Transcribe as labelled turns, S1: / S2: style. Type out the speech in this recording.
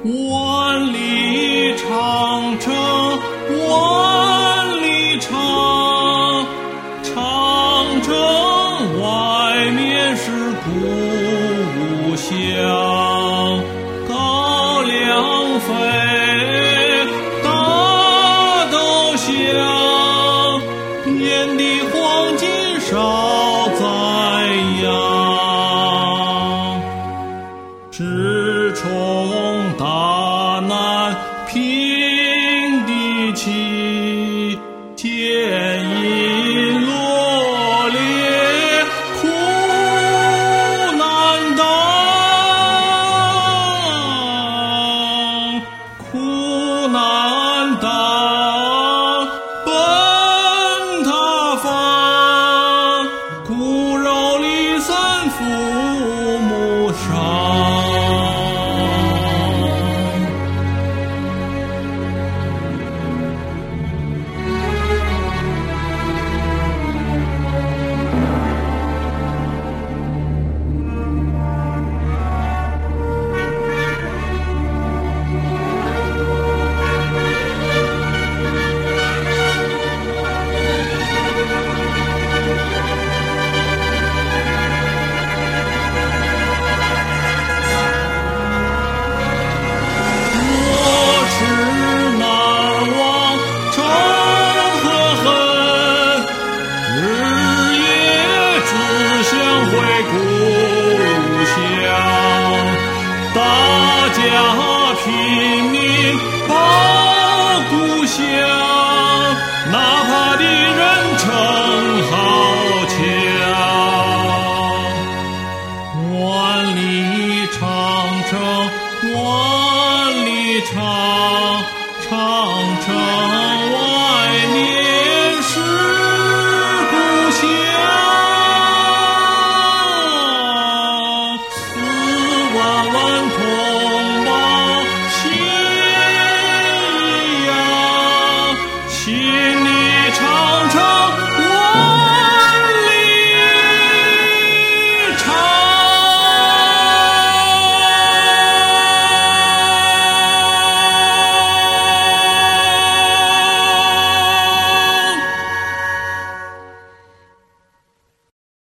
S1: 万里长城万里长，长城外面是故乡。高粱飞，大豆香，遍地黄金少宰羊。直冲大南平地起，剑影落烈苦难当，苦难当奔他方，骨肉离散父母伤。大家拼命保故乡，哪怕敌人城